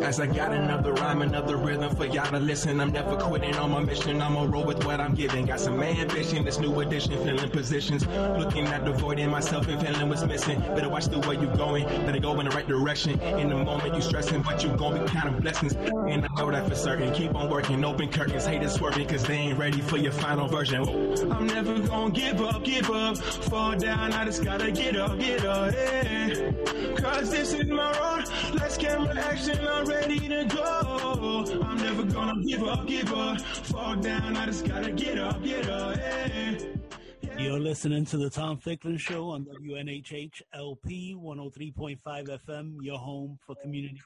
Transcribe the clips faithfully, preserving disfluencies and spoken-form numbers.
As I got another rhyme, another rhythm for y'all to listen. I'm never quitting on my mission. I'm on roll with what I'm giving. Got some ambition, this new edition, filling positions. Looking at the void in myself and feeling what's missing. Better watch the way you going. Better go in the right direction. In the moment you stressing, but you gon' be counting blessings. And I know that for certain. Keep on working, open curtains. Haters swerving, cause they ain't ready for your final version. I'm never gonna give up, give up. Fall down, I just gotta get up, get up, yeah. Cause this is my road. Let's camera action, I'm ready to go. I'm never gonna give up, give up. Fall down, I just gotta get up, get up, yeah. You're listening to the Tom Ficklin Show on W N H H L P one oh three point five F M, your home for community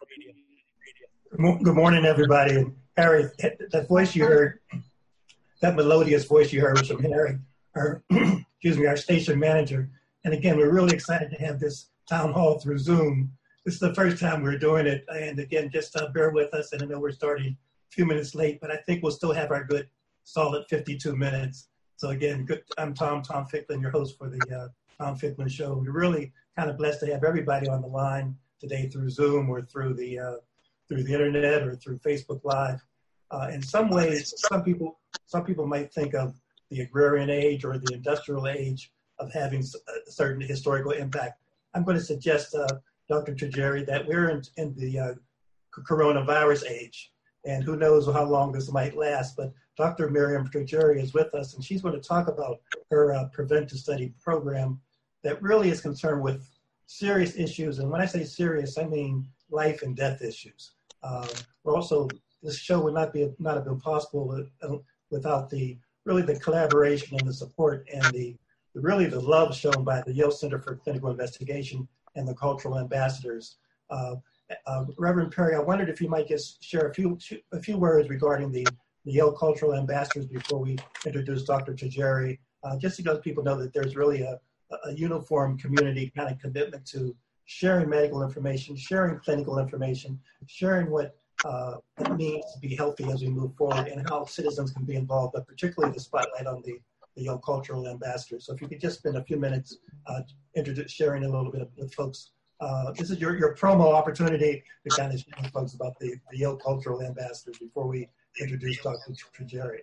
radio. Good morning, everybody. Harry, that voice you heard, that melodious voice you heard was from Harry, our, excuse me, our station manager. And again, we're really excited to have this town hall through Zoom. This is the first time we're doing it. And again, just uh, bear with us. And I know we're starting a few minutes late, but I think we'll still have our good solid fifty-two minutes. So again, good. I'm Tom, Tom Ficklin, your host for the uh, Tom Ficklin Show. We're really kind of blessed to have everybody on the line today through Zoom or through the uh, through the internet or through Facebook Live. Uh, in some ways, some people some people might think of the agrarian age or the industrial age of having a certain historical impact. I'm going to suggest, uh, Doctor Tregeri, that we're in, in the uh, coronavirus age, and who knows how long this might last. But Doctor Miriam Tregeri is with us, and she's going to talk about her uh, Prevent to Study program that really is concerned with serious issues. And when I say serious, I mean life and death issues. Uh, also, this show would not be not have been possible without the really the collaboration and the support and the, the really the love shown by the Yale Center for Clinical Investigation and the cultural ambassadors. Uh, uh, Reverend Perry, I wondered if you might just share a few a few words regarding the, the Yale cultural ambassadors before we introduce Doctor Tregeri, uh, just because people know that there's really a, a uniform community kind of commitment to sharing medical information, sharing clinical information, sharing what uh, it means to be healthy as we move forward and how citizens can be involved, but particularly the spotlight on the, the Yale cultural ambassadors. So if you could just spend a few minutes uh, introduce, sharing a little bit with folks. Uh, this is your, your promo opportunity to kind of share with folks about the, the Yale cultural ambassadors before we introduce Doctor Tregeri.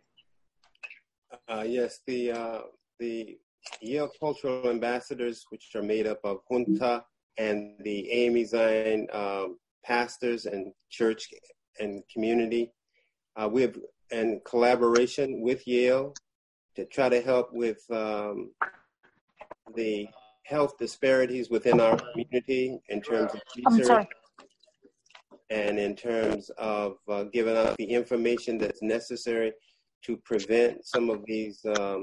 Uh, yes, the, uh, the Yale cultural ambassadors, which are made up of Junta and the A M E Zion um, pastors and church and community. Uh, we have in collaboration with Yale to try to help with um, the health disparities within our community in terms of research and in terms of uh, giving out the information that's necessary to prevent some of these um,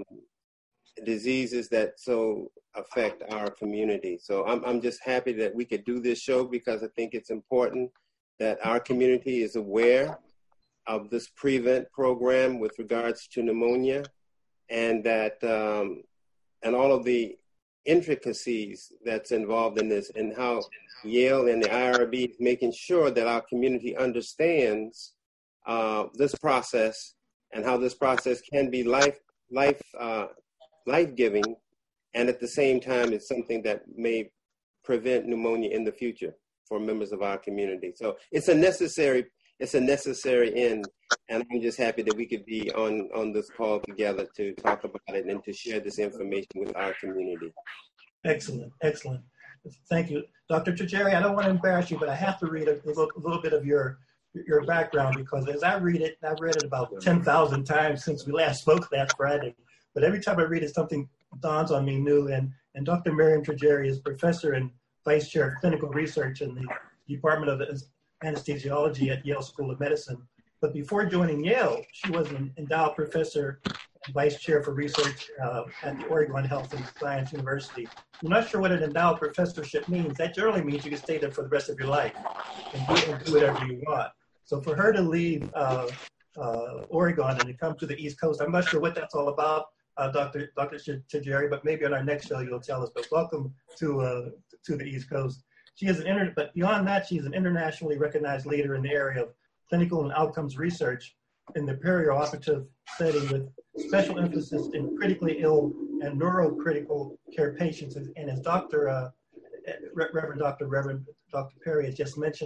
diseases that so affect our community. So I'm I'm just happy that we could do this show because I think it's important that our community is aware of this Prevent program with regards to pneumonia, and that um, and all of the intricacies that's involved in this, and how Yale and the I R B is making sure that our community understands uh, this process and how this process can be life life uh, life-giving, and at the same time, it's something that may prevent pneumonia in the future for members of our community. So it's a necessary, it's a necessary end, and I'm just happy that we could be on, on this call together to talk about it and to share this information with our community. Excellent, excellent. Thank you. Doctor Tregeri, I don't want to embarrass you, but I have to read a, a, little, a little bit of your your background, because as I read it, I've read it about ten thousand times since we last spoke last Friday. But every time I read it, something dawns on me new. And, and Doctor Miriam Tregeri is professor and vice chair of clinical research in the Department of Anesthesiology at Yale School of Medicine. But before joining Yale, she was an endowed professor and vice chair for research uh, at the Oregon Health and Science University. I'm not sure what an endowed professorship means. That generally means you can stay there for the rest of your life and do, and do whatever you want. So for her to leave uh, uh, Oregon and to come to the East Coast, I'm not sure what that's all about. Uh, Doctor Doctor Tregeri, but maybe on our next show you'll tell us. But welcome to uh, to the East Coast. She is an inter- but beyond that, she's an internationally recognized leader in the area of clinical and outcomes research in the perioperative setting, with special emphasis in critically ill and neurocritical care patients. And as Doctor uh, Reverend Doctor Reverend Doctor Perry has just mentioned,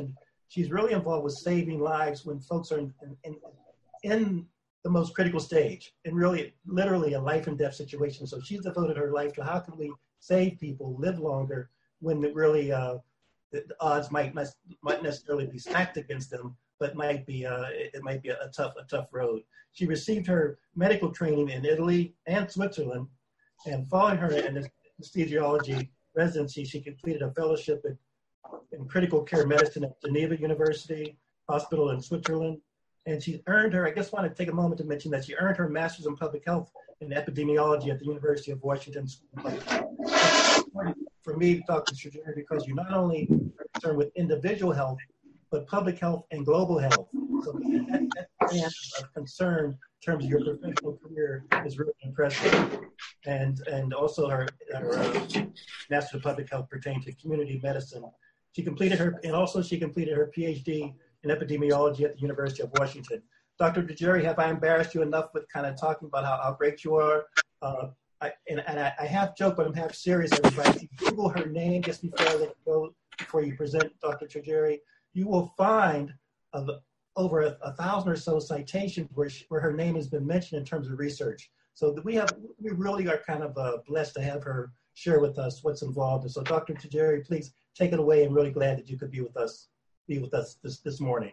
she's really involved with saving lives when folks are in, in, in the most critical stage, and really, literally a life and death situation. So she's devoted her life to how can we save people, live longer, when it really uh, the, the odds might not might necessarily be stacked against them, but might be uh, it, it might be a, a tough a tough road. She received her medical training in Italy and Switzerland, and following her anesthesiology residency, she completed a fellowship in, in critical care medicine at Geneva University Hospital in Switzerland. And she earned her, I just want to take a moment to mention that she earned her master's in public health and epidemiology at the University of Washington School of Public Health. For me, Doctor Trigeri, because you not only are concerned with individual health, but public health and global health. So that, that band of concern in terms of your professional career is really impressive. And and also her, her uh, Master of Public Health pertained to community medicine. She completed her, and also she completed her PhD in epidemiology at the University of Washington. Doctor Trigeri, have I embarrassed you enough with kind of talking about how, how great you are? Uh, I, and and I, I half joke, but I'm half serious, everybody. If you Google her name just before I let you go, before you present Doctor Trigeri, you will find uh, over a, a thousand or so citations where, she, where her name has been mentioned in terms of research. So we have, we really are kind of uh, blessed to have her share with us what's involved. And so Doctor Trigeri, please take it away. I'm really glad that you could be with us, be with us this, this morning.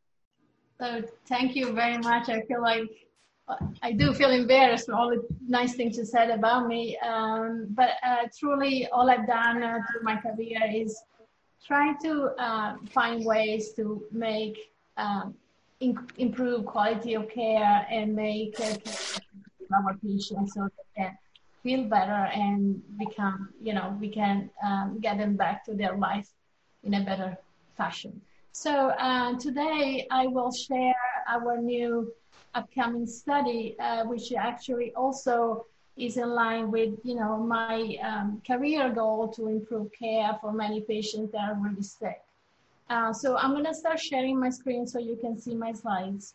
So thank you very much. I feel like, I do feel embarrassed for all the nice things you said about me. Um, but uh, truly all I've done uh, through my career is trying to uh, find ways to make, um, in, improve quality of care and make uh, our patients so they can feel better and become, you know, we can um, get them back to their life in a better fashion. So uh, today I will share our new upcoming study, uh, which actually also is in line with, you know, my um, career goal to improve care for many patients that are really sick. Uh, so I'm going to start sharing my screen so you can see my slides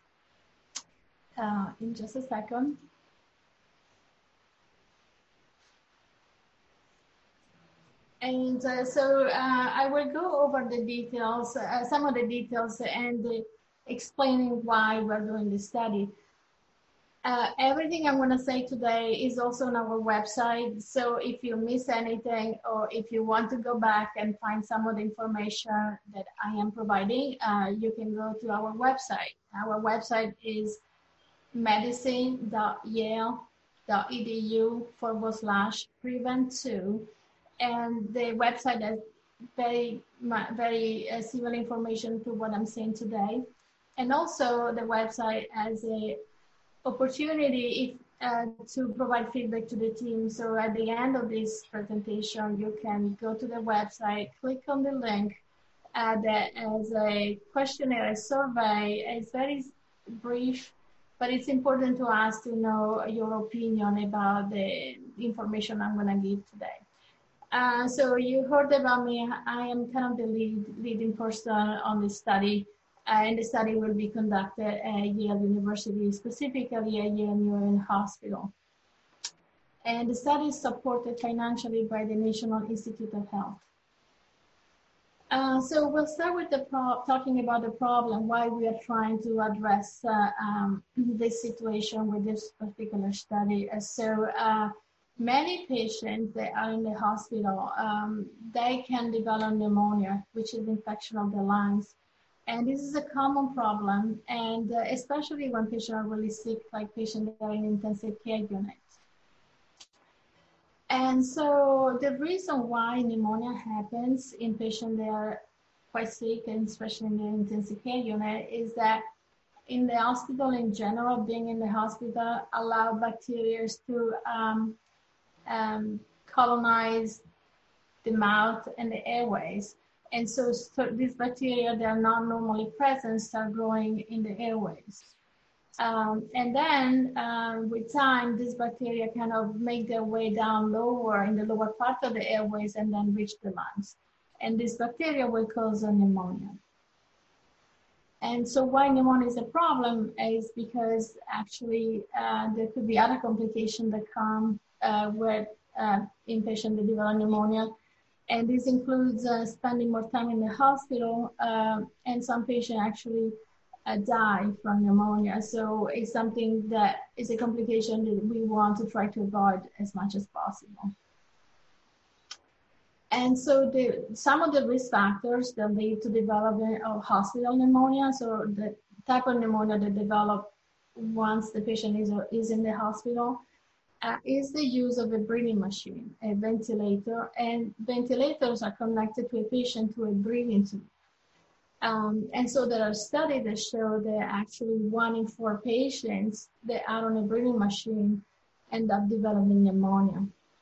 uh, in just a second. And uh, so uh, I will go over the details, uh, some of the details and the explaining why we're doing this study. Uh, everything I'm going to say today is also on our website. So if you miss anything or if you want to go back and find some of the information that I am providing, uh, you can go to our website. Our website is medicine dot yale dot e d u forward slash prevent two. And the website has very, very uh, similar information to what I'm saying today. And also the website has a opportunity if, uh, to provide feedback to the team. So at the end of this presentation, you can go to the website, click on the link uh, that has a questionnaire, a survey. It's very brief, but it's important to us to know your opinion about the information I'm going to give today. Uh, so you heard about me. I am kind of the lead, leading person on this study. Uh, and the study will be conducted at Yale University, specifically at Yale New England Hospital. And the study is supported financially by the National Institute of Health. Uh, so we'll start with the pro talking about the problem, why we are trying to address uh, um, this situation with this particular study. Uh, so uh, many patients that are in the hospital, um, they can develop pneumonia, which is infection of the lungs. And this is a common problem, and uh, especially when patients are really sick, like patients that are in intensive care units. And so the reason why pneumonia happens in patients that are quite sick, and especially in the intensive care unit, is that in the hospital in general, being in the hospital allow bacteria to um, um, colonize the mouth and the airways. And so, so these bacteria that are not normally present start growing in the airways. Um, and then uh, with time, these bacteria kind of make their way down lower in the lower part of the airways and then reach the lungs. And this bacteria will cause a pneumonia. And so why pneumonia is a problem is because actually uh, there could be other complications that come uh, with uh, in patients that develop pneumonia. And this includes uh, spending more time in the hospital, uh, and some patients actually uh, die from pneumonia. So it's something that is a complication that we want to try to avoid as much as possible. And so the, some of the risk factors that lead to development of hospital pneumonia, so the type of pneumonia that develops once the patient is, is in the hospital, Uh, is the use of a breathing machine, a ventilator, and ventilators are connected to a patient to a breathing tube. Um, and so there are studies that show that actually one in four patients that are on a breathing machine end up developing pneumonia.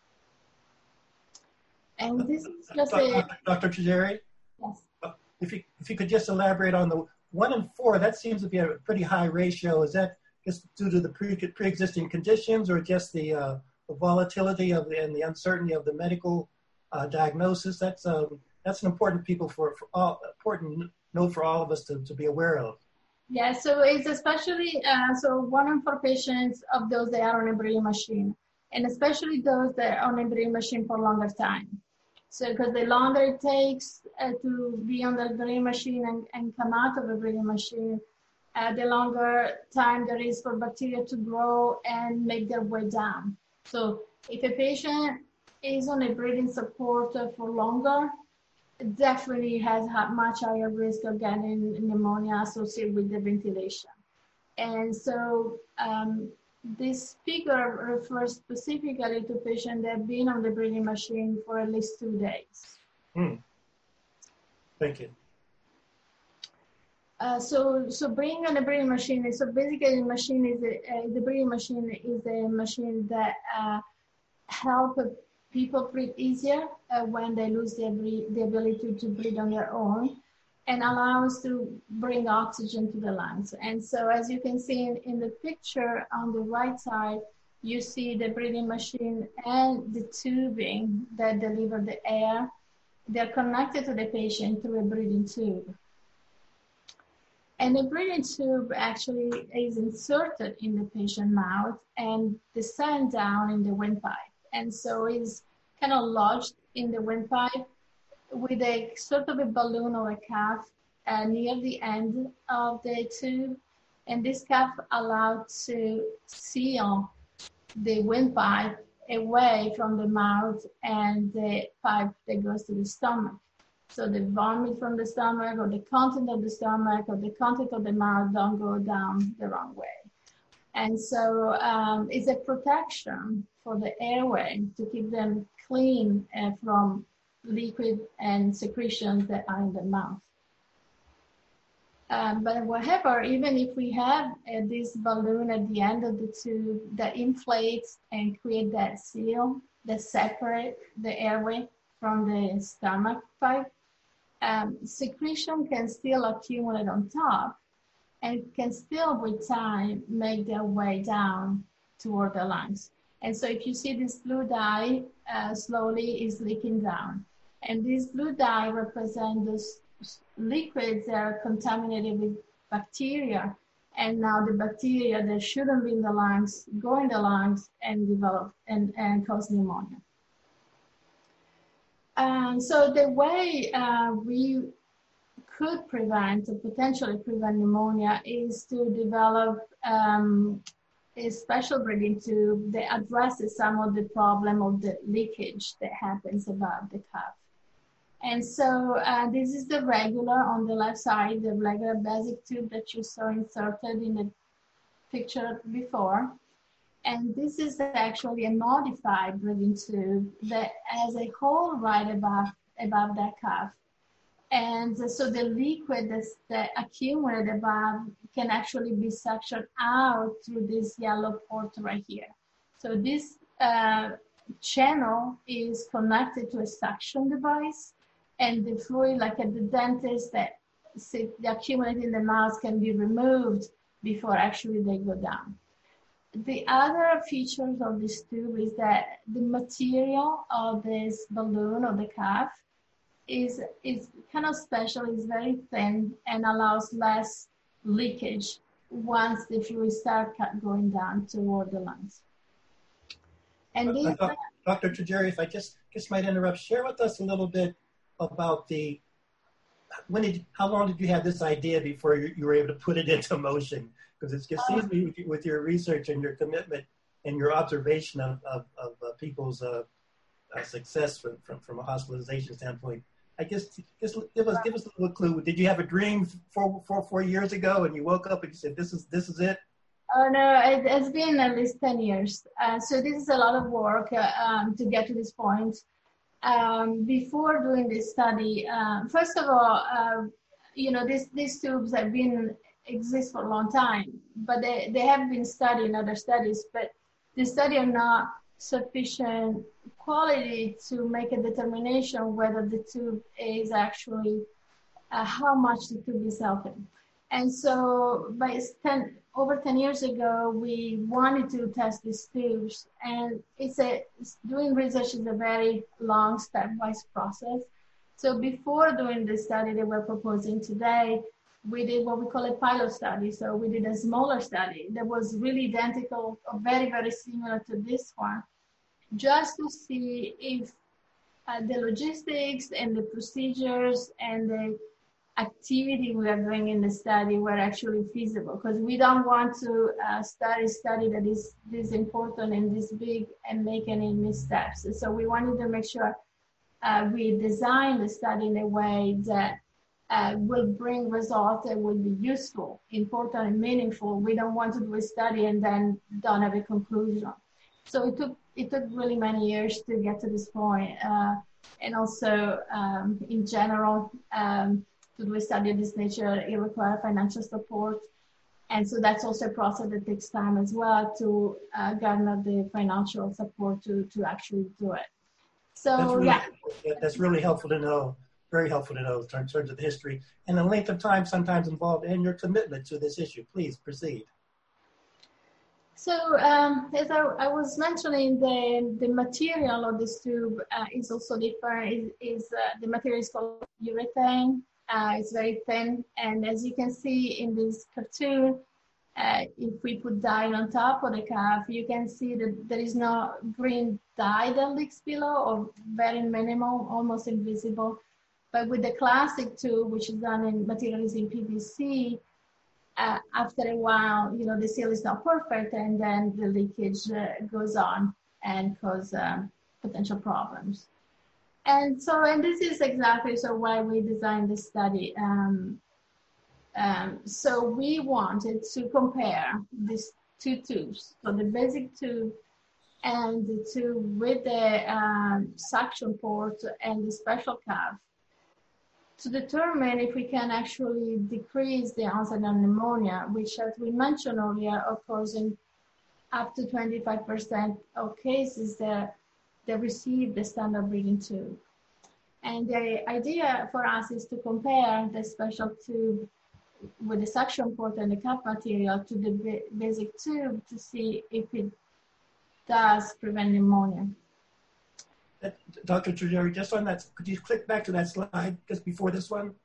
And this is just a... Doctor Chizari? Yes. If you, if you could just elaborate on the one in four, that seems to be a pretty high ratio. Is that just due to the pre, pre-existing conditions, or just the, uh, the volatility of the, and the uncertainty of the medical uh, diagnosis? That's um, that's an important people for, for all important note for all of us to, to be aware of. Yeah, so it's especially uh, so one in four patients of those that are on a breathing machine, and especially those that are on a breathing machine for longer time. So because the longer it takes uh, to be on the breathing machine and, and come out of a breathing machine, Uh, the longer time there is for bacteria to grow and make their way down. So if a patient is on a breathing support for longer, it definitely has much higher risk of getting pneumonia associated with the ventilation. And so um, this figure refers specifically to patients that have been on the breathing machine for at least two days. Mm. Thank you. Uh, so, so bringing on the breathing machine, so basically the machine is, a, uh, the breathing machine is a machine that uh, help people breathe easier uh, when they lose the, the ability to breathe on their own, and allows to bring oxygen to the lungs. And so as you can see in, in the picture on the right side, you see the breathing machine and the tubing that deliver the air. They're connected to the patient through a breathing tube. And the breathing tube actually is inserted in the patient's mouth and descend down in the windpipe. And so it's kind of lodged in the windpipe with a sort of a balloon or a cuff uh, near the end of the tube. And this cuff allowed to seal the windpipe away from the mouth and the pipe that goes to the stomach. So the vomit from the stomach or the content of the stomach or the content of the mouth don't go down the wrong way. And so um, it's a protection for the airway to keep them clean uh, from liquid and secretions that are in the mouth. Um, but however, even if we have uh, this balloon at the end of the tube that inflates and create that seal that separate the airway from the stomach pipe, Um, secretion can still accumulate on top and can still with time make their way down toward the lungs. And so if you see this blue dye uh, slowly is leaking down. And this blue dye represents those liquids that are contaminated with bacteria. And now the bacteria that shouldn't be in the lungs go in the lungs and develop and, and cause pneumonia. Um, so the way uh, we could prevent or potentially prevent pneumonia is to develop um, a special breathing tube that addresses some of the problem of the leakage that happens above the cuff. And so uh, this is the regular on the left side, the regular basic tube that you saw inserted in the picture before. And this is actually a modified breathing tube that has a hole right above, above that cuff. And so the liquid that's, that accumulated above can actually be suctioned out through this yellow port right here. So this uh, channel is connected to a suction device, and the fluid, like at the dentist, that accumulated in the mouth can be removed before actually they go down. The other features of this tube is that the material of this balloon or the cuff is, is kind of special, it's very thin and allows less leakage once the fluid starts going down toward the lungs. And uh, these, uh, Doctor Trigeri, if I just just might interrupt, share with us a little bit about the when did how long did you have this idea before you, you were able to put it into motion? Because it just seems to me with, with your research and your commitment and your observation of of, of uh, people's uh, uh, success from, from from a hospitalization standpoint. I guess just give us give us a little clue. Did you have a dream four four four years ago and you woke up and you said this is this is it? Oh no, it, it's been at least ten years. Uh, so this is a lot of work uh, um, to get to this point. Um, before doing this study, uh, first of all, uh, you know, this, these tubes have been exist for a long time, but they, they have been studied in other studies, but the study are not sufficient quality to make a determination whether the tube is actually, uh, how much the tube is helping. And so by ten, over ten years ago, we wanted to test these tubes, and it's a, it's, doing research is a very long stepwise process. So before doing the study that we're proposing today, we did what we call a pilot study. So we did a smaller study that was really identical, or very, very similar to this one, just to see if uh, the logistics and the procedures and the activity we are doing in the study were actually feasible, because we don't want to uh, start a study that is this important and this big and make any missteps. So we wanted to make sure uh, we design the study in a way that uh, will bring results that will be useful, important, and meaningful. We don't want to do a study and then don't have a conclusion. So it took it took really many years to get to this point, uh, and also um, in general. Um, to do a study of this nature, it requires financial support. And so that's also a process that takes time as well to uh, garner the financial support to, to actually do it. So, that's really, yeah. That's really helpful to know, very helpful to know in terms of the history and the length of time sometimes involved and your commitment to this issue. Please proceed. So um, as I, I was mentioning, the, the material of this tube uh, is also different. Is, is uh, the material is called urethane. Uh, it's very thin, and as you can see in this cartoon, uh, if we put dye on top of the cuff, you can see that there is no green dye that leaks below, or very minimal, almost invisible. But with the classic tube, which is done in materials in P V C, uh, after a while, you know, the seal is not perfect, and then the leakage uh, goes on and cause um, potential problems. And so, and this is exactly so why we designed this study. Um, um, so we wanted to compare these two tubes, so the basic tube and the tube with the um, suction port and the special cuff, to determine if we can actually decrease the onset of pneumonia, which, as we mentioned earlier, occurs in up to twenty-five percent of cases that they receive the standard breathing tube. And the idea for us is to compare the special tube with the suction port and the cuff material to the basic tube to see if it does prevent pneumonia. Doctor Trigeri, just on that, could you click back to that slide just before this one?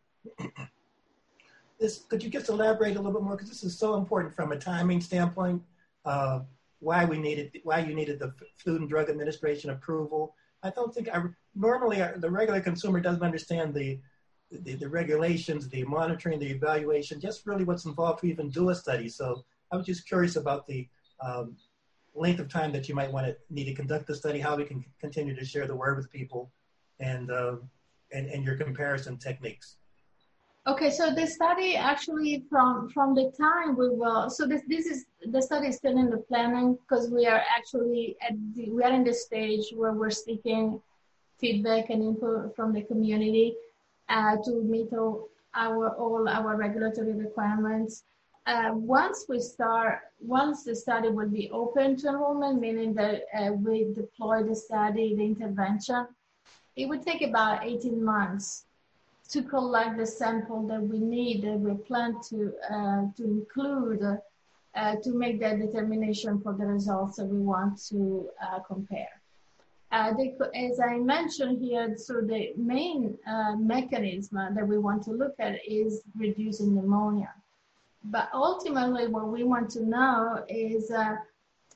This, could you just elaborate a little bit more, because this is so important from a timing standpoint, uh, why we needed, why you needed the Food and Drug Administration approval. I don't think, I, normally our, the regular consumer doesn't understand the, the, the regulations, the monitoring, the evaluation, just really what's involved to even do a study. So I was just curious about the um, length of time that you might want to need to conduct the study, how we can continue to share the word with people, and, uh, and, and your comparison techniques. Okay, so the study actually from from the time we will, so this this is the study is still in the planning, because we are actually at the, we are in the stage where we're seeking feedback and input from the community uh, to meet all our all our regulatory requirements. Uh, once we start, once the study will be open to enrollment, meaning that uh, we deploy the study, the intervention, it would take about eighteen months to collect the sample that we need, that we plan to uh, to include uh, to make that determination for the results that we want to uh, compare. Uh, the, as I mentioned here, so the main uh, mechanism that we want to look at is reducing pneumonia. But ultimately, what we want to know is uh,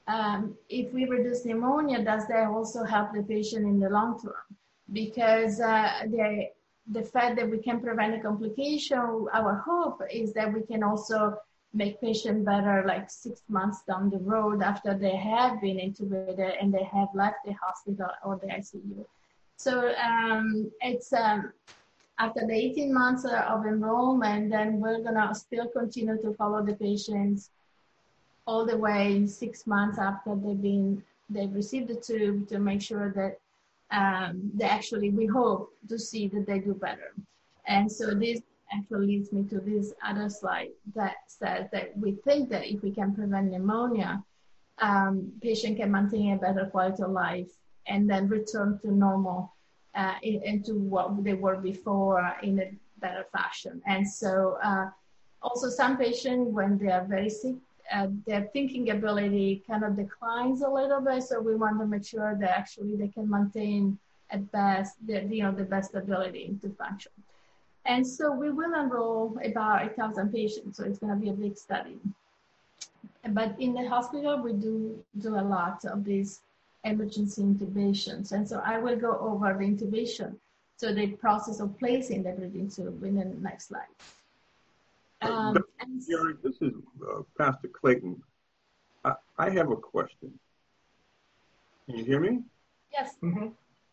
um, if we reduce pneumonia, does that also help the patient in the long term? Because uh, the, the fact that we can prevent a complication, our hope is that we can also make patients better like six months down the road after they have been intubated and they have left the hospital or the I C U. So um, it's um, after the eighteen months of enrollment, then we're gonna still continue to follow the patients all the way six months after they've been, they've received the tube to make sure that um, they actually, we hope to see that they do better. And so this actually leads me to this other slide that says that we think that if we can prevent pneumonia, um, patient can maintain a better quality of life and then return to normal uh, in, into what they were before in a better fashion. And so uh, also some patients, when they are very sick, uh, their thinking ability kind of declines a little bit. So we want to make sure that actually they can maintain at best, the, you know, the best ability to function. And so we will enroll about a thousand patients. So it's going to be a big study. But in the hospital, we do do a lot of these emergency intubations. And so I will go over the intubation. So the process of placing the breathing tube in the next slide. Um, uh, this is uh, Pastor Clayton. I, I have a question. Can you hear me? Yes. Mm-hmm.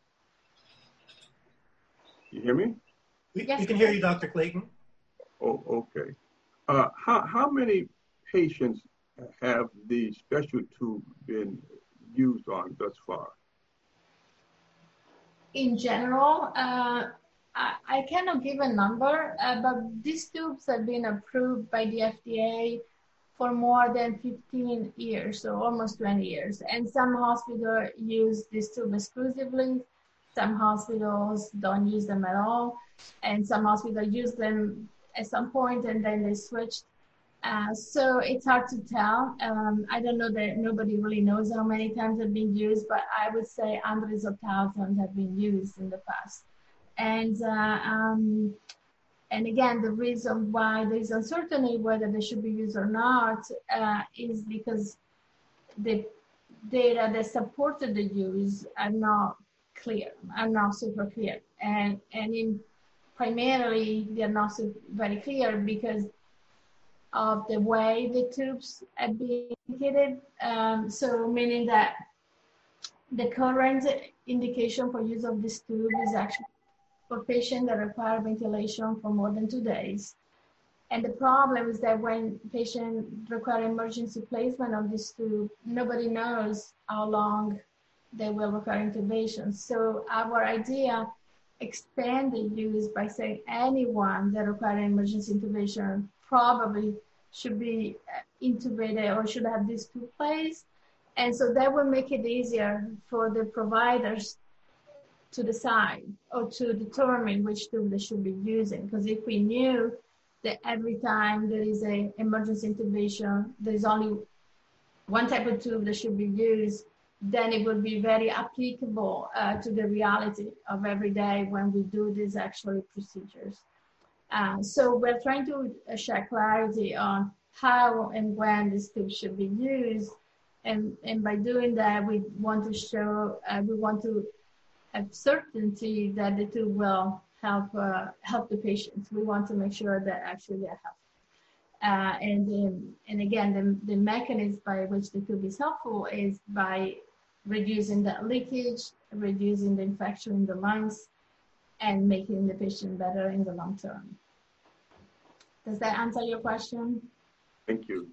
You hear me? We, yes. we can hear you, Doctor Clayton. Oh, okay. Uh, how, how many patients have the special tube been used on thus far? In general, uh, I, I cannot give a number, uh, but these tubes have been approved by the F D A for more than fifteen years, so almost twenty years. And some hospitals use this tube exclusively. Some hospitals don't use them at all. And some hospitals use them at some point and then they switched. Uh, so it's hard to tell. Um, I don't know that nobody really knows how many times they've been used, but I would say hundreds of thousands have been used in the past. And uh, um, and again, the reason why there's uncertainty whether they should be used or not uh, is because the data that supported the use are not clear, are not super clear. And, and in primarily, they're not so very clear because of the way the tubes are being indicated. Um, so meaning that the current indication for use of this tube is actually for patients that require ventilation for more than two days. And the problem is that when patients require emergency placement of this tube, nobody knows how long they will require intubation. So our idea, expand the use by saying anyone that requires emergency intubation probably should be intubated or should have this tube placed. And so that will make it easier for the providers to decide or to determine which tube they should be using. Because if we knew that every time there is an emergency intubation, there's only one type of tube that should be used, then it would be very applicable uh, to the reality of every day when we do these actual procedures. Uh, so we're trying to uh, share clarity on how and when this tube should be used. And, and by doing that, we want to show, uh, we want to have certainty that the tube will help uh, help the patients. We want to make sure that actually they help. Uh, and, um, and again, the, the mechanism by which the tube is helpful is by reducing the leakage, reducing the infection in the lungs, and making the patient better in the long term. Does that answer your question? Thank you.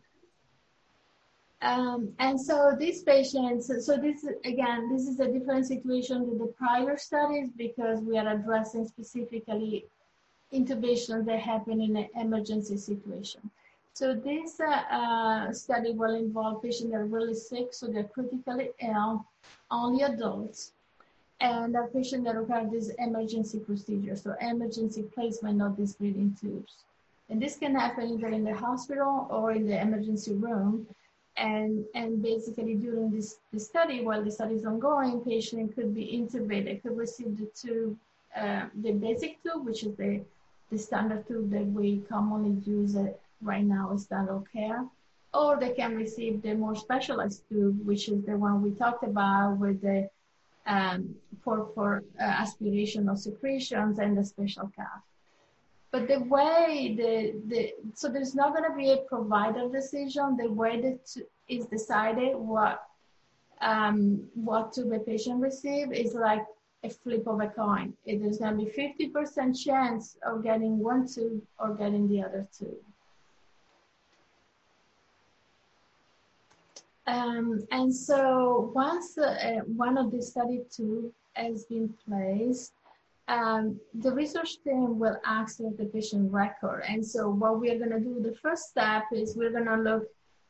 Um, and so these patients, so this, again, this is a different situation with the prior studies because we are addressing specifically intubations that happen in an emergency situation. So this uh, uh, study will involve patients that are really sick, so they're critically ill, only adults, and a patient that require this emergency procedure, so emergency placement of these breathing tubes. And this can happen either in the hospital or in the emergency room. And, and basically during this, this study, while the study is ongoing, patient could be intubated, could receive the tube, uh, the basic tube, which is the, the standard tube that we commonly use it right now as standard care. or they can receive the more specialized tube, which is the one we talked about with the um, for, for uh, aspiration of secretions and the special cuff. But the way the, the so there's not going to be a provider decision. The way that is decided what um, what tube a patient receive is like a flip of a coin. It is going to be fifty percent chance of getting one tube or getting the other tube. Um, and so once uh, one of the study tube has been placed, um, the research team will access the patient record. And so what we're going to do, the first step is we're going to look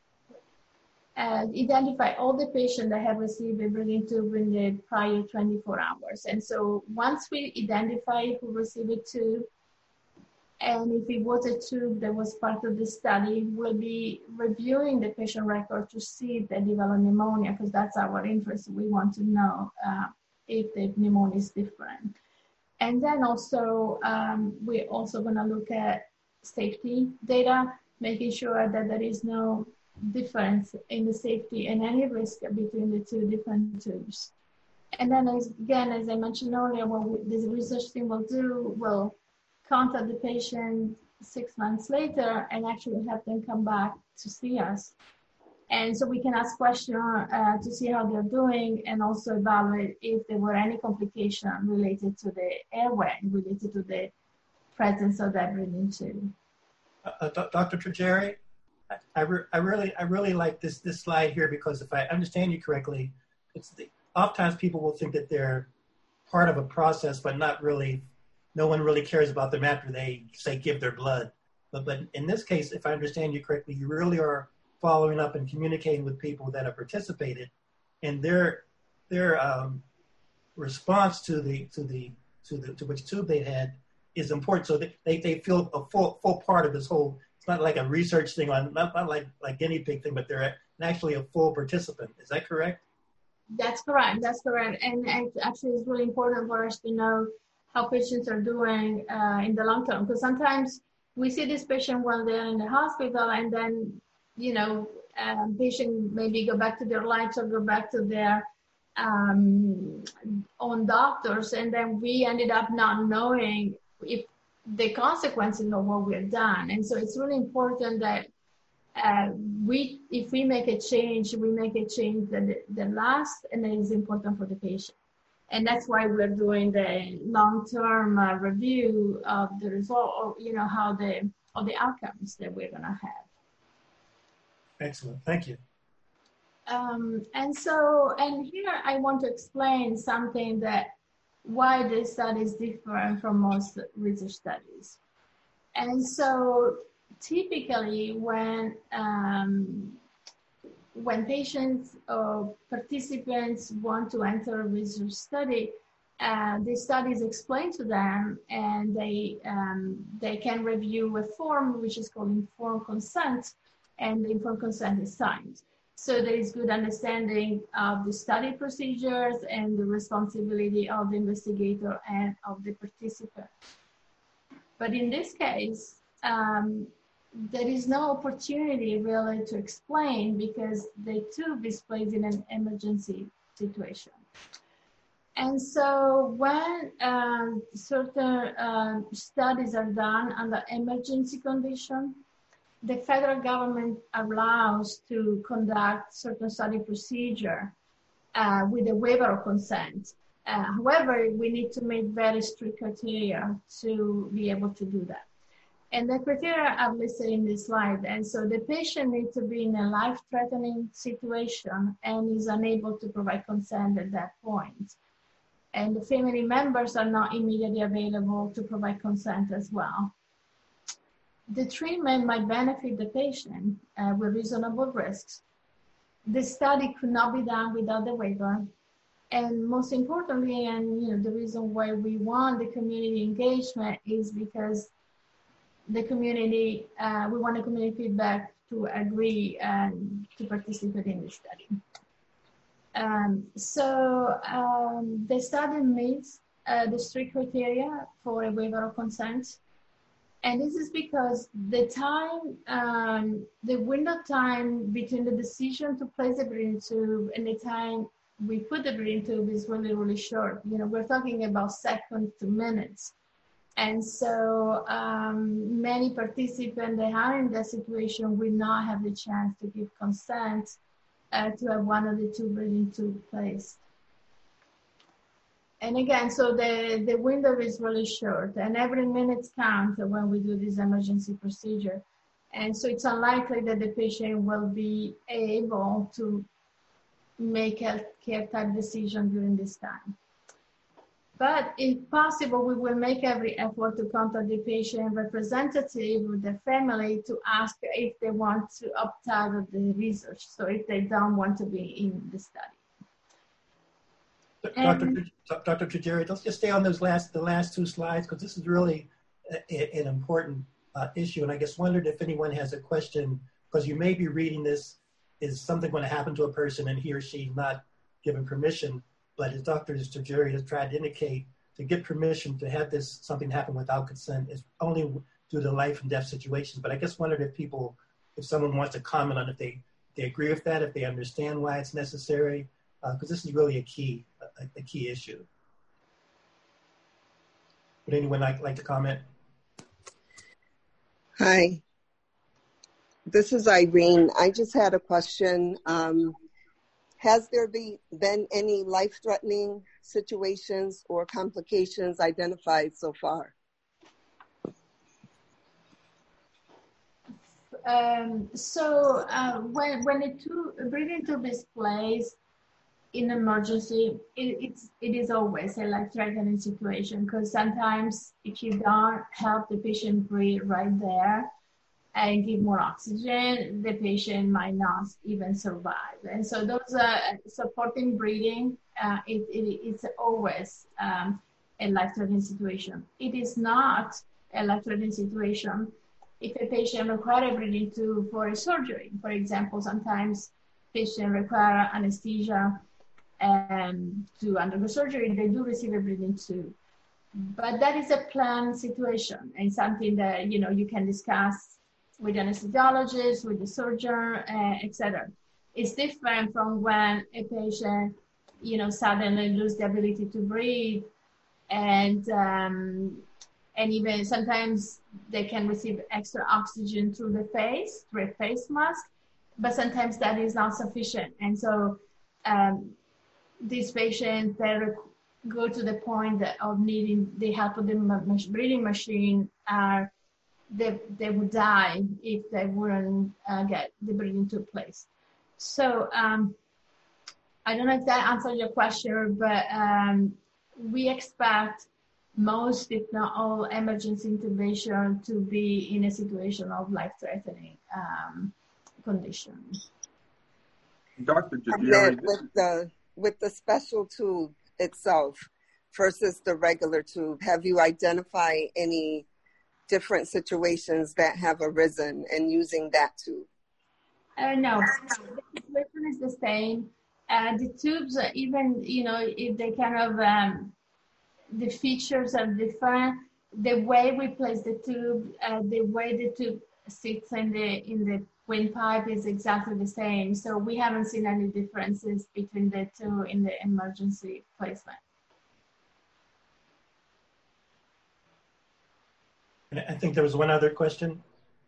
and identify all the patients that have received a breathing tube in the prior twenty-four hours. And so once we identify who received a tube, and if it was a tube that was part of the study, we'll be reviewing the patient record to see if they develop pneumonia, because that's our interest. We want to know uh, if the pneumonia is different. And then also, um, we're also gonna look at safety data, making sure that there is no difference in the safety and any risk between the two different tubes. And then as, again, as I mentioned earlier, what we, this research team will do, will contact the patient six months later and actually have them come back to see us. And so we can ask questions uh, to see how they're doing and also evaluate if there were any complication related to the airway, related to the presence of that breathing tube. Uh, Doctor Tregeri, I, I, re I really I really like this this slide here, because if I understand you correctly, it's the, oftentimes people will think that they're part of a process, but not really. No one really cares about them after they say give their blood. But but in this case, if I understand you correctly, you really are following up and communicating with people that have participated, and their their um, response to the to the to the to which tube they had is important. So they, they, they feel a full full part of this whole. It's not like a research thing, on not, not like like guinea pig thing, but they're actually a full participant. Is that correct? That's correct. That's correct. And, and actually, it's really important for us to know how patients are doing uh, in the long term, because sometimes we see this patient while they're in the hospital, and then, you know, um, patient maybe go back to their lives or go back to their um, own doctors, and then we ended up not knowing if the consequences of what we've done. And so it's really important that uh, we, if we make a change, we make a change that, that lasts, and that is important for the patient. And that's why we're doing the long-term uh, review of the result, or, you know, how the, of the outcomes that we're gonna have. Excellent, thank you. Um, and so, and here I want to explain something that, why this study is different from most research studies. And so typically when, um, when patients or participants want to enter a research study, uh, the study is explained to them, and they, um, they can review a form which is called informed consent, and the informed consent is signed. So there is good understanding of the study procedures and the responsibility of the investigator and of the participant. But in this case, um, there is no opportunity really to explain, because the tube is placed in an emergency situation. And so when um, certain um, studies are done under emergency condition, the federal government allows to conduct certain study procedure uh, with a waiver of consent. Uh, however, we need to meet very strict criteria to be able to do that. And the criteria are listed in this slide. And so the patient needs to be in a life-threatening situation and is unable to provide consent at that point. And the family members are not immediately available to provide consent as well. The treatment might benefit the patient uh, with reasonable risks. The study could not be done without the waiver. And most importantly, and you know, the reason why we want the community engagement is because the community, uh, we want the community feedback to agree and to participate in the study. Um, so um, the study meets uh, the strict criteria for a waiver of consent. And this is because the time, um, the window time between the decision to place the breathing tube and the time we put the breathing tube is really, really short. You know, we're talking about seconds to minutes. And so um, many participants that are in that situation will not have the chance to give consent uh, to have one of the two breathing tubes placed. And again, so the, the window is really short, and every minute counts when we do this emergency procedure. And so it's unlikely that the patient will be able to make a care type decision during this time. But if possible, we will make every effort to contact the patient representative with the family to ask if they want to opt out of the research, so if they don't want to be in the study. Doctor Doctor Tregeri, let's just stay on those last the last two slides, because this is really a, an important uh, issue. And I just wondered if anyone has a question, because you may be reading this, is something going to happen to a person and he or she not given permission? But as Doctor Tregeri has tried to indicate, to get permission to have this something happen without consent is only due to life and death situations. But I just wondered if people, if someone wants to comment on if they, they agree with that, if they understand why it's necessary, because uh, this is really a key, a, a key issue. Would anyone like, like to comment? Hi, this is Irene. I just had a question. Um, has there be, been any life-threatening situations or complications identified so far? Um, so uh, when, when a, tube, a breathing tube is placed in emergency, it, it's, it is always a life-threatening situation, because sometimes if you don't help the patient breathe right there and give more oxygen, the patient might not even survive. And so those are supporting breathing. Uh, it, it, it's always um, a life-threatening situation. It is not a life-threatening situation if a patient requires a breathing tube for a surgery. For example, sometimes patients require anesthesia um, to undergo surgery. They do receive a breathing tube. But that is a planned situation and something that, you know, you can discuss with the anesthesiologist, with the surgeon, uh, et cetera. It's different from when a patient, you know, suddenly lose the ability to breathe, and um, and even sometimes they can receive extra oxygen through the face, through a face mask, but sometimes that is not sufficient. And so um, these patients that go to the point of needing the help of the breathing machine are They, they would die if they wouldn't uh, get the breathing tube placed. So um, I don't know if that answers your question, but um, we expect most, if not all, emergency intubation to be in a situation of life-threatening um, conditions. Doctor Tregeri, with the with the special tube itself versus the regular tube, have you identified any different situations that have arisen and using that tube? Uh, no, the situation is the same. Uh, the tubes, even, you know, if they kind of, um, the features are different, the way we place the tube, uh, the way the tube sits in the, in the windpipe is exactly the same. So we haven't seen any differences between the two in the emergency placement. I think there was one other question.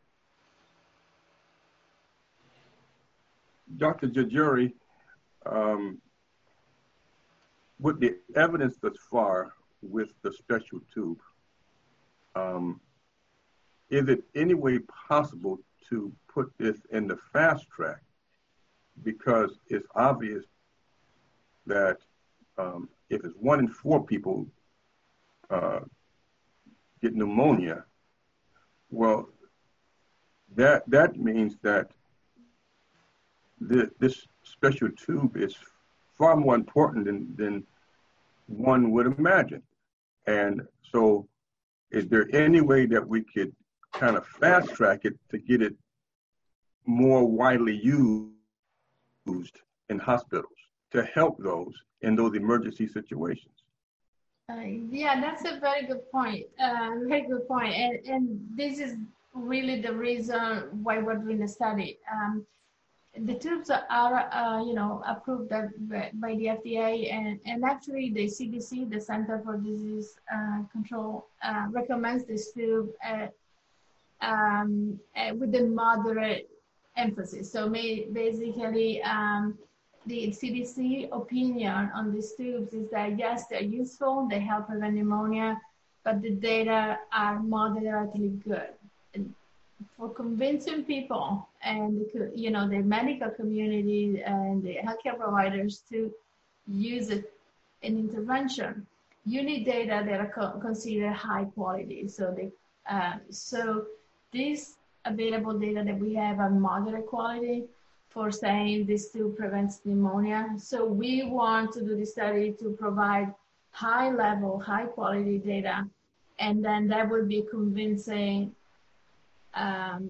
Doctor Tregeri, um, with the evidence thus far with the special tube, um, is it any way possible to put this in the fast track? Because it's obvious that um, if it's one in four people uh, get pneumonia, well, that that means that the, this special tube is far more important than, than one would imagine. And so is there any way that we could kind of fast track it to get it more widely used in hospitals to help those in those emergency situations? Uh, yeah, that's a very good point. Uh, very good point. And, and this is really the reason why we're doing the study. Um, the tubes are, uh, you know, approved by, by the F D A, and, and actually the C D C, the Center for Disease uh, Control, uh, recommends this tube uh, um, uh, with a moderate emphasis. So may, basically, um, the C D C opinion on these tubes is that yes, they're useful, they help prevent pneumonia, but the data are moderately good. And for convincing people and the, you know, the medical community and the healthcare providers to use it in intervention, you need data that are co considered high quality. So they, uh, so these available data that we have are moderate quality for saying this tube prevents pneumonia. So we want to do the study to provide high level, high quality data, and then that will be convincing, um,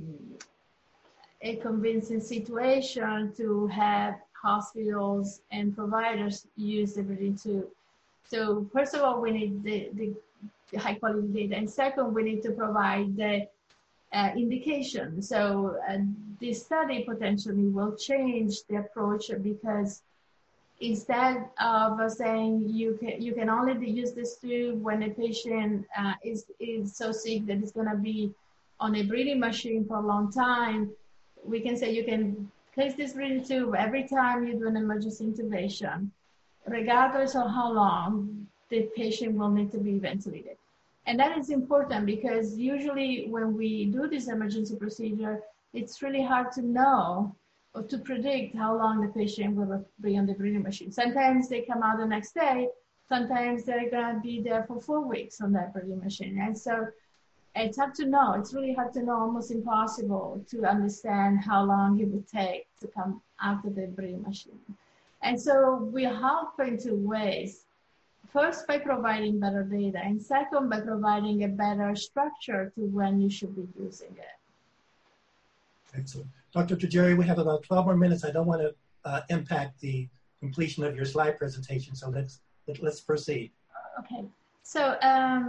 a convincing situation to have hospitals and providers use the breathing tube. So first of all, we need the, the, the high quality data, and second, we need to provide the Uh, indication. So uh, this study potentially will change the approach, because instead of uh, saying you can you can only use this tube when a patient uh, is is so sick that it's going to be on a breathing machine for a long time, we can say you can place this breathing tube every time you do an emergency intubation, regardless of how long the patient will need to be ventilated. And that is important, because usually when we do this emergency procedure, it's really hard to know or to predict how long the patient will be on the breathing machine. Sometimes they come out the next day, sometimes they're gonna be there for four weeks on that breathing machine. And so it's hard to know, it's really hard to know, almost impossible to understand how long it would take to come out of the breathing machine. And so we help in two ways. First, by providing better data, and second, by providing a better structure to when you should be using it. Excellent. Doctor Tregere, we have about twelve more minutes. I don't want to uh, impact the completion of your slide presentation, so let's, let, let's proceed. Okay, so, um,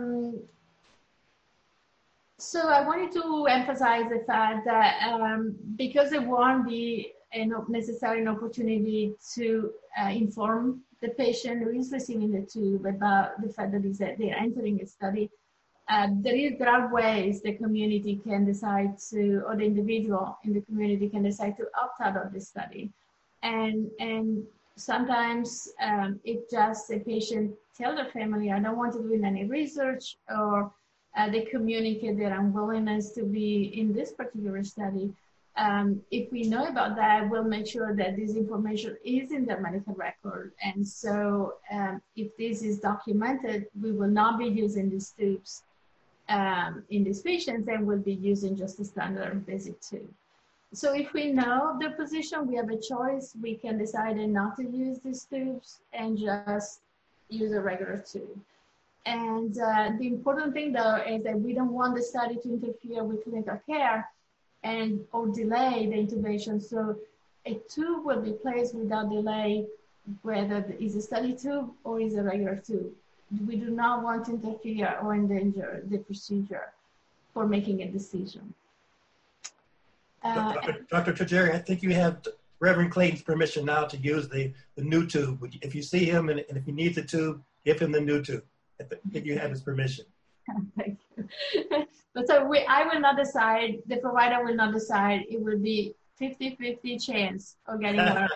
so I wanted to emphasize the fact that um, because there won't be a necessary an opportunity to uh, inform the patient who is receiving the tube about the fact that they're entering a study, uh, there, is, there are ways the community can decide to, or the individual in the community can decide to opt out of the study. And, and sometimes um, it just a patient tell their family, I don't want to do any research, or uh, they communicate their unwillingness to be in this particular study. Um, if we know about that, we'll make sure that this information is in the medical record. And so um, if this is documented, we will not be using these tubes um, in these patients, and we'll be using just a standard basic tube. So if we know their position, we have a choice. We can decide not to use these tubes and just use a regular tube. And uh, the important thing, though, is that we don't want the study to interfere with clinical care and or delay the intubation. So a tube will be placed without delay, whether it's a study tube or is a regular tube. We do not want to interfere or endanger the procedure for making a decision. Uh, Doctor Tregere, I think you have Reverend Clayton's permission now to use the, the new tube. If you see him and, and if he needs a tube, give him the new tube. I think you have his permission. Thank you. But so we, I will not decide, the provider will not decide. It will be fifty fifty chance of getting her.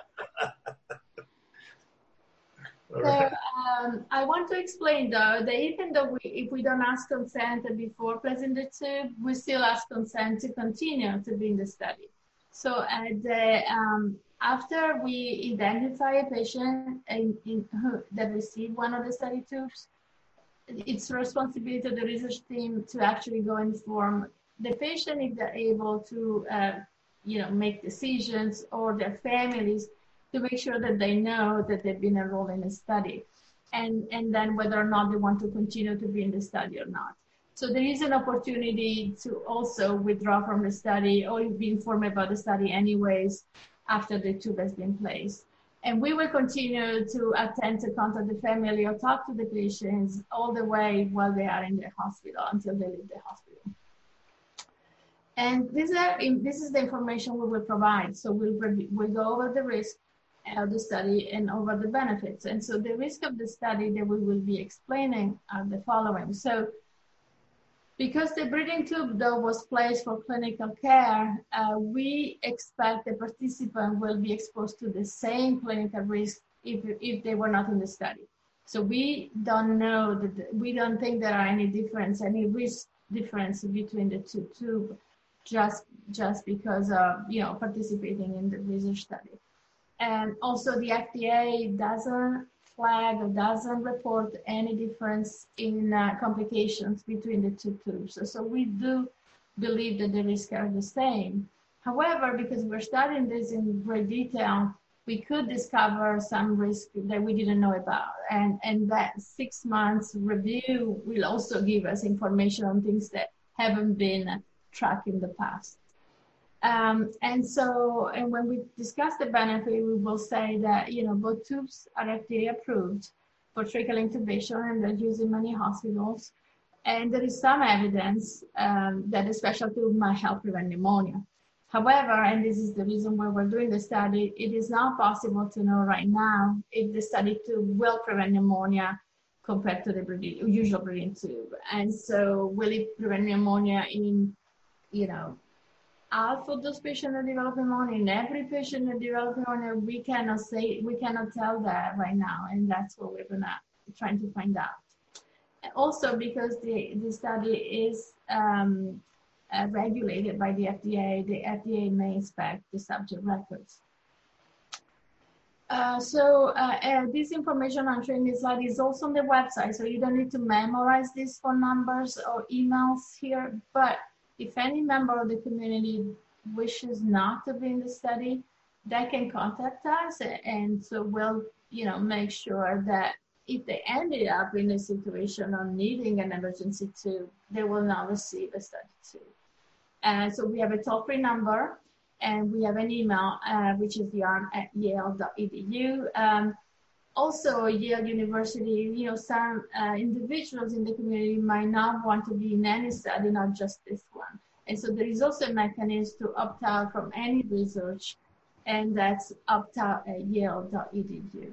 So um, I want to explain, though, that even though we, if we don't ask consent before placing the tube, we still ask consent to continue to be in the study. So at the, um, after we identify a patient in, in, who, that received one of the study tubes, it's the responsibility of the research team to actually go inform the patient if they're able to, uh, you know, make decisions, or their families, to make sure that they know that they've been enrolled in a study, and, and then whether or not they want to continue to be in the study or not. So there is an opportunity to also withdraw from the study, or be informed about the study anyways after the tube has been placed. And we will continue to attempt to contact the family or talk to the patients all the way while they are in the hospital until they leave the hospital. And this, are, this is the information we will provide. So we'll, we'll go over the risk of the study and over the benefits. And so the risk of the study that we will be explaining are the following. So because the breathing tube, though, was placed for clinical care, uh, we expect the participant will be exposed to the same clinical risk if, if they were not in the study. So we don't know, that we don't think there are any difference, any risk difference between the two tubes just, just because of, you know, participating in the research study. And also the F D A doesn't flag or doesn't report any difference in uh, complications between the two tubes. So, so we do believe that the risks are the same. However, because we're studying this in great detail, we could discover some risk that we didn't know about. And, and that six months review will also give us information on things that haven't been tracked in the past. Um, and so, and when we discuss the benefit, we will say that, you know, both tubes are F D A approved for tracheal intubation and they're used in many hospitals. And there is some evidence um, that the special tube might help prevent pneumonia. However, and this is the reason why we're doing the study, it is not possible to know right now if the study tube will prevent pneumonia compared to the breathing, usual breathing tube. And so will it prevent pneumonia in, you know, half of those patients that develop pneumonia, in every patient that develops pneumonia? We cannot say, we cannot tell that right now, and that's what we're gonna trying to find out. Also, because the, the study is um, uh, regulated by the F D A, the F D A may inspect the subject records. Uh, so uh, uh, this information I'm showing this slide is also on the website, so you don't need to memorize these phone numbers or emails here, but if any member of the community wishes not to be in the study, they can contact us, and so we'll, you know, make sure that if they ended up in a situation of needing an emergency tube, they will not receive a study tube. And so we have a toll-free number, and we have an email, uh, which is yarn at yale dot e d u. Um, Also, Yale University, you know, some uh, individuals in the community might not want to be in any study, not just this one. And so there is also a mechanism to opt out from any research, and that's opt out at yale dot e d u.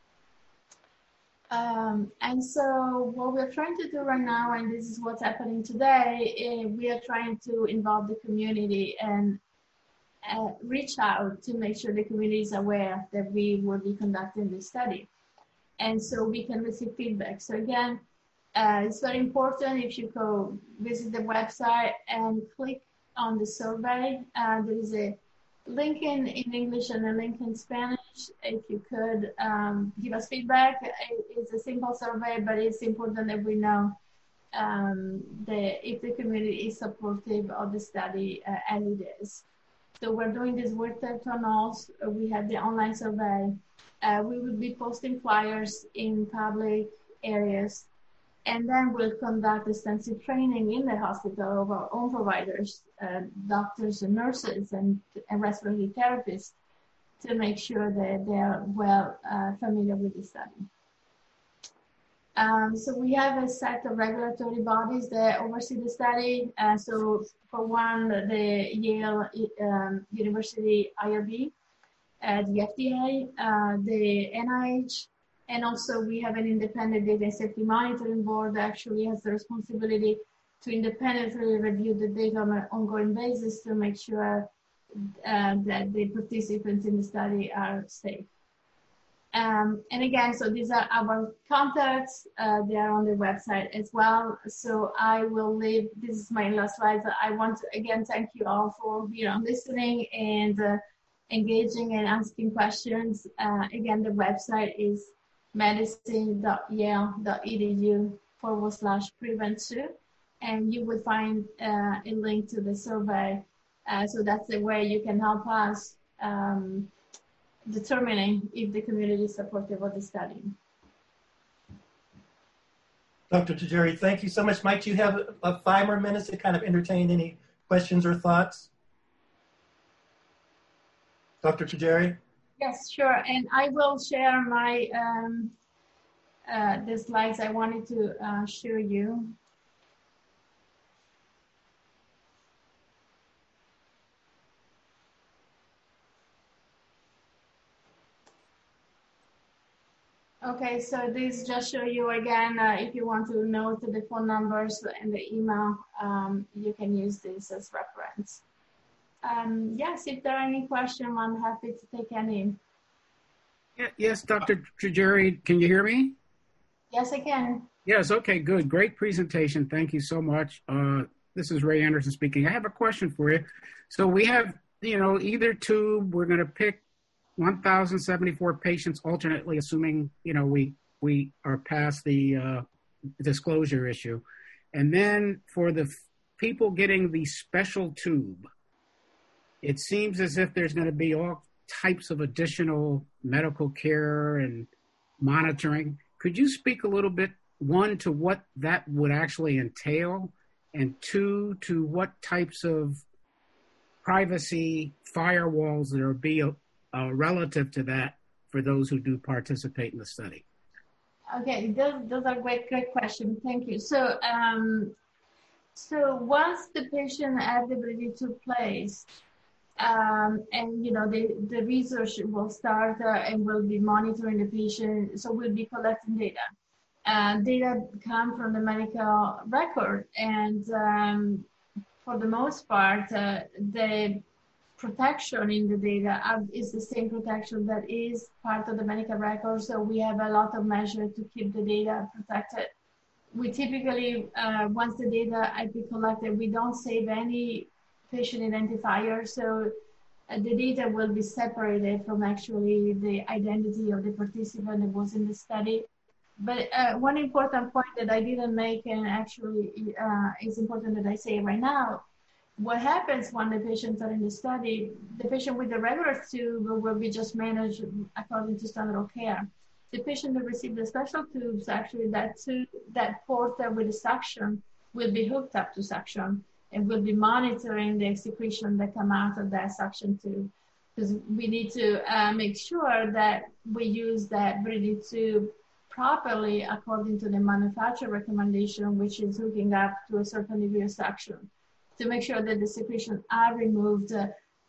Um, and so what we're trying to do right now, and this is what's happening today, is we are trying to involve the community and uh, reach out to make sure the community is aware that we will be conducting this study. And so we can receive feedback. So again, uh, it's very important if you go visit the website and click on the survey. Uh, there is a link in, in English and a link in Spanish. If you could um, give us feedback. It's a simple survey, but it's important that we know um, the, if the community is supportive of the study uh, as it is. So we're doing this with the tunnels. We have the online survey. Uh, we will be posting flyers in public areas, and then we'll conduct extensive training in the hospital of our own providers, uh, doctors and nurses and, and respiratory therapists, to make sure that they're well uh, familiar with the study. Um, so we have a set of regulatory bodies that oversee the study. Uh, so for one, the Yale um, University I R B, uh, the F D A, uh, the N I H, and also we have an independent data safety monitoring board that actually has the responsibility to independently review the data on an ongoing basis to make sure uh, that the participants in the study are safe. Um, and again, so these are our contacts. Uh, they are on the website as well. So I will leave, this is my last slide. I want to, again, thank you all for, you know, listening and uh, engaging and asking questions. Uh, again, the website is medicine dot yale dot e d u forward slash prevent two. And you will find uh, a link to the survey. Uh, so that's the way you can help us um, determining if the community is supportive of the study. Doctor Tajiri, thank you so much. Might you have uh, five more minutes to kind of entertain any questions or thoughts? Doctor Tajiri? Yes, sure. And I will share my um, uh, the slides I wanted to uh, show you. Okay, so this just show you again, uh, if you want to note the phone numbers and the email, um, you can use this as reference. Um, yes, if there are any questions, I'm happy to take any. Yes, Doctor Trigeri, can you hear me? Yes, I can. Yes, okay, good. Great presentation. Thank you so much. Uh, this is Ray Anderson speaking. I have a question for you. So we have, you know, either tube, we're going to pick one thousand seventy-four patients alternately, assuming, you know, we, we are past the uh, disclosure issue. And then for the f- people getting the special tube, it seems as if there's going to be all types of additional medical care and monitoring. Could you speak a little bit, one, to what that would actually entail, and two, to what types of privacy firewalls there will be uh, relative to that for those who do participate in the study? Okay, those, those are great, great questions. Thank you. So, um, so once the patient has the ability to place, Um, and, you know, the, the research will start uh, and we'll be monitoring the patient. So we'll be collecting data. Uh, data come from the medical record. And um, for the most part, uh, the protection in the data is the same protection that is part of the medical record. So we have a lot of measures to keep the data protected. We typically, uh, once the data has been collected, we don't save any patient identifier, so uh, the data will be separated from actually the identity of the participant that was in the study. But uh, one important point that I didn't make, and actually uh, is important that I say right now, what happens when the patients are in the study, the patient with the regular tube will be just managed according to standard of care. The patient that received the special tubes, actually that tube, that port with the suction will be hooked up to suction, and we'll be monitoring the secretion that come out of that suction tube, because we need to uh, make sure that we use that breathing tube properly according to the manufacturer recommendation, which is hooking up to a certain degree of suction, to make sure that the secretion are removed uh,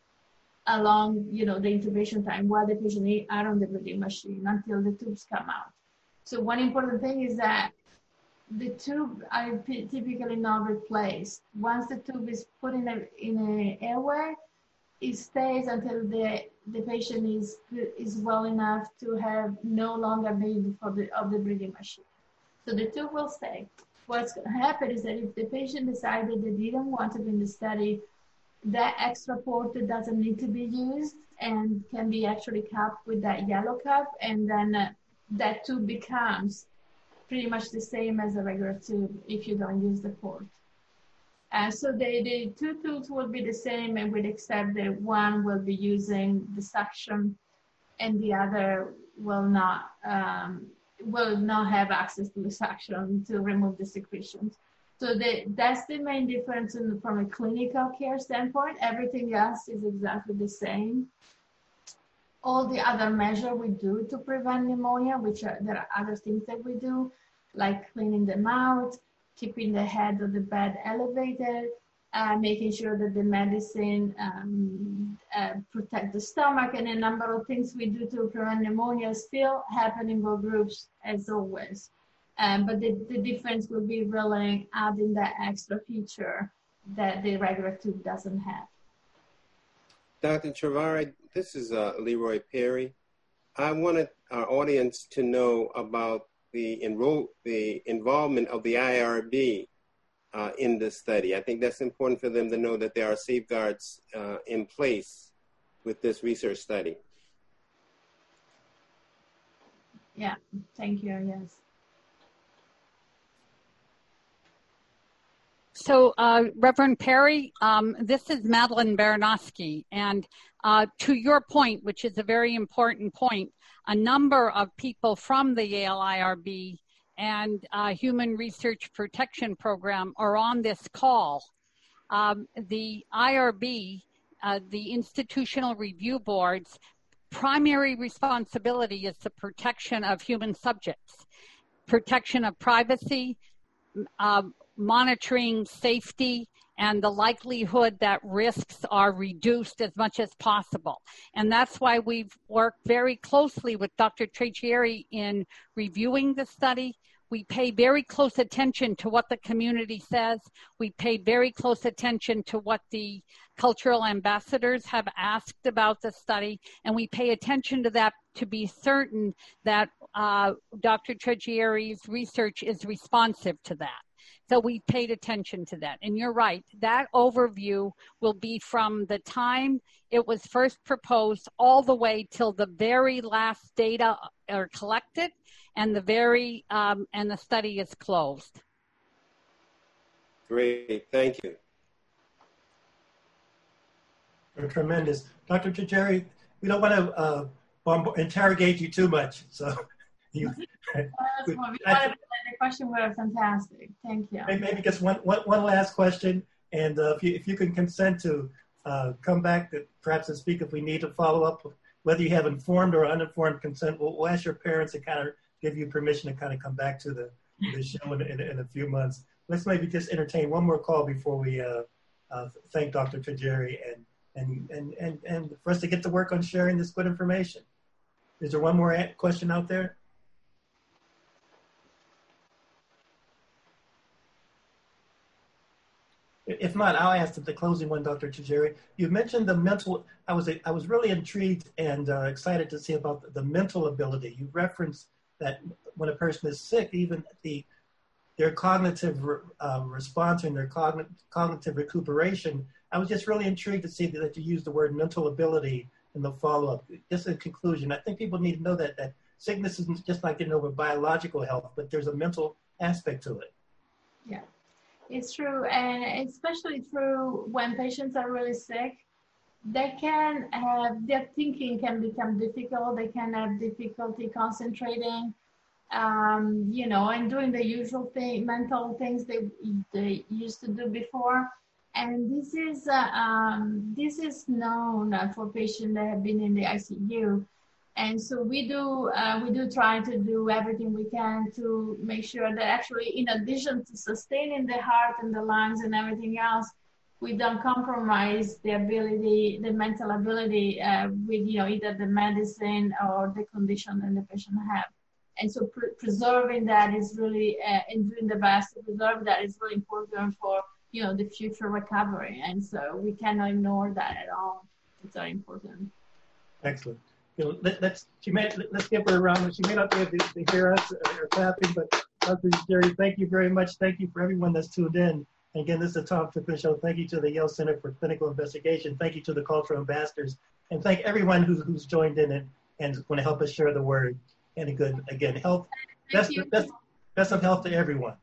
along, you know, the intubation time while the patient are on the breathing machine until the tubes come out. So one important thing is that the tube are typically not replaced. Once the tube is put in a in an airway, it stays until the the patient is is well enough to have no longer need for the of the breathing machine. So the tube will stay. What's going to happen is that if the patient decided they didn't want to be in the study, that extra port doesn't need to be used and can be actually capped with that yellow cup, and then uh, that tube becomes pretty much the same as a regular tube if you don't use the port. Uh, so the, the two tubes will be the same, and with except that one will be using the suction and the other will not um, will not have access to the suction to remove the secretions. So the, that's the main difference in, from a clinical care standpoint. Everything else is exactly the same. All the other measures we do to prevent pneumonia, which are, there are other things that we do, like cleaning the mouth, keeping the head of the bed elevated, uh, making sure that the medicine um, uh, protect the stomach, and a number of things we do to prevent pneumonia still happen in both groups as always. Um, but the, the difference will be really adding that extra feature that the regular tube doesn't have. Doctor Trigeri, this is uh, Leroy Perry. I wanted our audience to know about the enroll the involvement of the I R B uh, in this study. I think that's important for them to know that there are safeguards uh, in place with this research study. Yeah, thank you, yes. So, uh, Reverend Perry, um, this is Madeline Baranowski, and uh, to your point, which is a very important point, a number of people from the Yale I R B and uh, Human Research Protection Program are on this call. Um, the I R B, uh, the institutional review boards, primary responsibility is the protection of human subjects, protection of privacy, uh, monitoring safety, and the likelihood that risks are reduced as much as possible. And that's why we've worked very closely with Doctor Treggieri in reviewing the study. We pay very close attention to what the community says. We pay very close attention to what the cultural ambassadors have asked about the study, and we pay attention to that to be certain that uh, Doctor Treggieri's research is responsive to that. So we paid attention to that. And you're right, that overview will be from the time it was first proposed all the way till the very last data are collected and the very um, and the study is closed. Great, thank you. Tremendous. Doctor Treggieri, we don't want to uh, bomb- interrogate you too much, so you, we, I, the question was fantastic. Thank you. Maybe just one, one, one last question, and uh, if you if you can consent to uh, come back to perhaps to speak if we need to follow up, whether you have informed or uninformed consent, we'll, we'll ask your parents to kind of give you permission to kind of come back to the, the show in, in, in a few months. Let's maybe just entertain one more call before we uh, uh, thank Doctor Treggieri and, and, and, and, and for us to get to work on sharing this good information. Is there one more question out there? If not, I'll ask the closing one, Doctor Treggieri. You mentioned the mental, I was I was really intrigued and uh, excited to see about the, the mental ability. You referenced that when a person is sick, even the their cognitive uh, response and their cogn- cognitive recuperation. I was just really intrigued to see that you used the word mental ability in the follow-up. Just in conclusion, I think people need to know that, that sickness isn't just like getting over biological health, but there's a mental aspect to it. Yeah. It's true, and especially true when patients are really sick. They can have, their thinking can become difficult. They can have difficulty concentrating, um, you know, and doing the usual thing, mental things they they used to do before. And this is uh, um, this is known uh, for patients that have been in the I C U. And so we do uh, we do try to do everything we can to make sure that actually, in addition to sustaining the heart and the lungs and everything else, we don't compromise the ability, the mental ability uh, with, you know, either the medicine or the condition that the patient have. And so pre- preserving that is really, uh, and doing the best to preserve that is really important for, you know, the future recovery. And so we cannot ignore that at all. It's very important. Excellent. You know, let, let's she may, let's give her a round. She may not be able to hear us or clapping, but Doctor Treggieri, thank you very much. Thank you for everyone that's tuned in. And again, this is the Tom Ficklin Show. Thank you to the Yale Center for Clinical Investigation. Thank you to the cultural ambassadors, and thank everyone who's who's joined in and and is going to help us share the word. And a good again, health. Best, best best of health to everyone.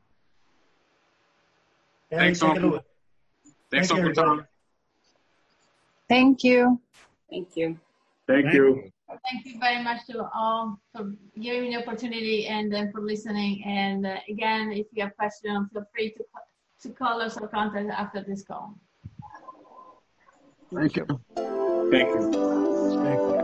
And Thanks, Tom. Thanks, Uncle Tom. Thank you. Thank you. Thank you. Thank you very much to all for giving me the opportunity and then for listening. And uh, again, if you have questions, feel free to, to call us or contact us after this call. Thank you. Thank you. Thank you.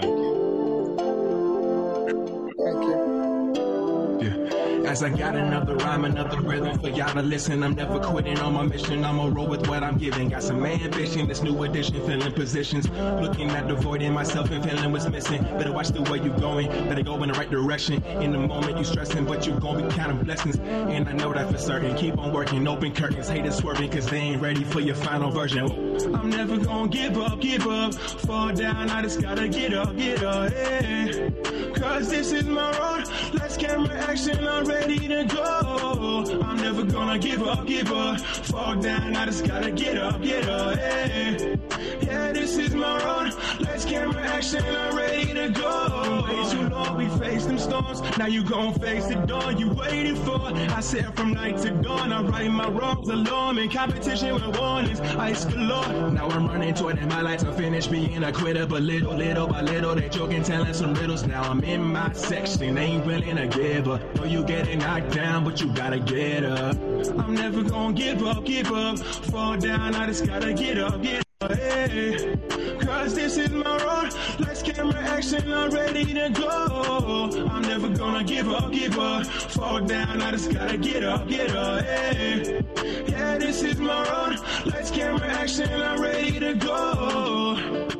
As I got another rhyme, another rhythm for y'all to listen. I'm never quitting on my mission. I'ma roll with what I'm giving. Got some ambition, this new edition, filling positions. Looking at the void in myself and feeling what's missing. Better watch the way you going. Better go in the right direction. In the moment you stressing, but you gon' be counting blessings. And I know that for certain. Keep on working, open curtains. Haters swerving, cause they ain't ready for your final version. I'm never gonna give up, give up. Fall down, I just gotta get up, get up, yeah. Cause this is my road. Let's camera action, I'm ready to go. I'm never gonna give up, give up. Fall down, I just gotta get up, get up, yeah. Yeah, this is my road. Let's camera action, I'm ready to go. Way too long, we faced them storms. Now you gon' face the dawn you waiting for. I said from night to dawn, I right my wrongs alone. In competition with warnings, ice galore. Now I'm running toward them highlights. I'm finished being a quitter, but little, little by little, they joking, telling some riddles. Now I'm in my section, ain't willing to give up. Know you getting knocked down, but you gotta get up. I'm never gonna give up, give up. Fall down, I just gotta get up, get up, hey. Cause cause this is my road. Lights, camera, action, I'm ready to go. I'm never gonna give up, give up. Fall down, I just gotta get up, get up, hey. Yeah, this is my road. Lights, camera, action, I'm ready to go.